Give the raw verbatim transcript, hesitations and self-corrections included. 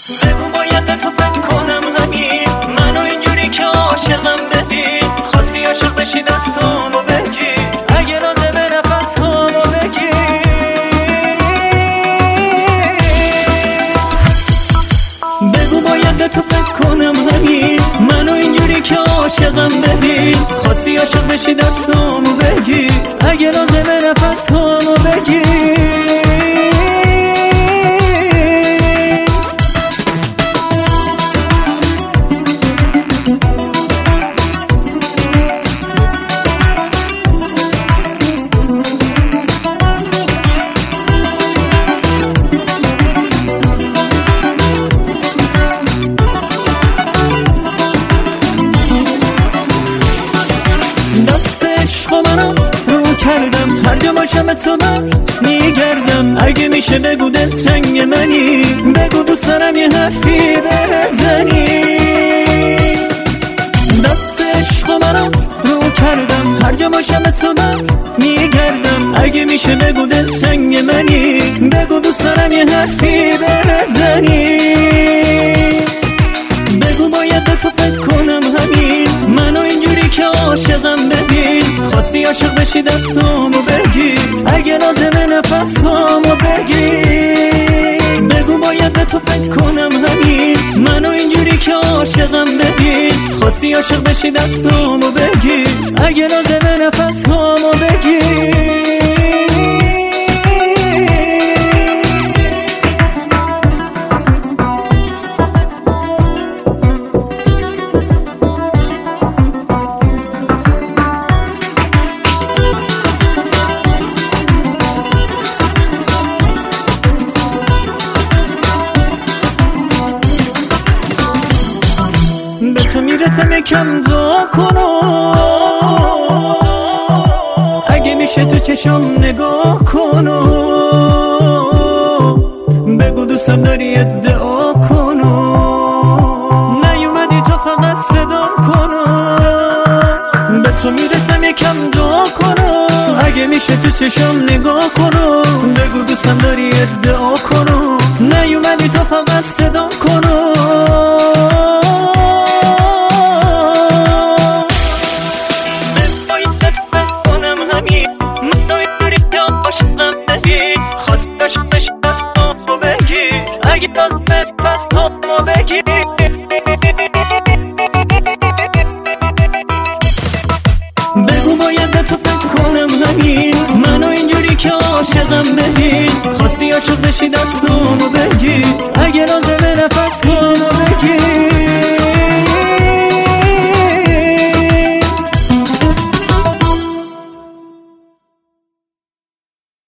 بگو باید به تو فکر کنم همین، منو اینجوری که عاشقم ببین، خواستی عاشق بشی دستامو بگی، اگه لازمه نفس هامو بگی. بگو باید به تو فکر کنم همین، منو اینجوری که عاشقم ببین، خواستی عاشق بشی دستامو بگی، اگه لازمه نفس هامو بگی. عشق منات رو کردم، هر جا باشم تو من میگردم، اگه میشه بگو دلتنگ منی، بگو دوست دارم یه حرفی بزنی. دست عشق منات رو کردم، هر جا باشم تو من میگردم، اگه میشه بگو دلتنگ منی، بگو دوست دارم یه حرفی بزنی. بگو باید به تو فکر کنم همین، منو اینجوری که عاشقم ببین، خواستی عاشق بشی دستامو بگی، اگه لازمه نفس هامو بگی. بگو باید به تو فکر کنم همین، منو اینجوری که عاشقم ببین، خواستی عاشق بشی دستامو بگی، اگه لازمه نفس هامو بگی. به تو میرسم یکم دعا کنو، اگه میشه تو چشم نگاه کنو، بگو دوستم داری ادعا کنو، نیومدی تو فقط صدام کنو. به تو میرسم یکم دعا کنو، اگه میشه تو چشم نگاه کنو، بگو دوستم داری ادعا کنو، نیومدی تو فقط صدام کنو. اگه لازمه پس هامو بگی. بگو باید به تو فکر کنم همین، منو اینجوری که عاشقم ببین، خواستی عاشق بشی دستامو بگی.